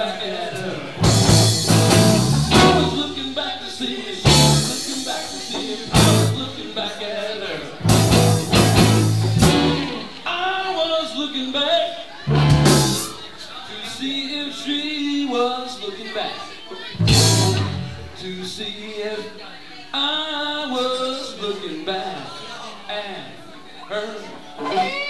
back at her. I was looking back to see if she was looking back to see if I was looking back at her. I was looking back to see if she was looking back to see if I was looking back at her.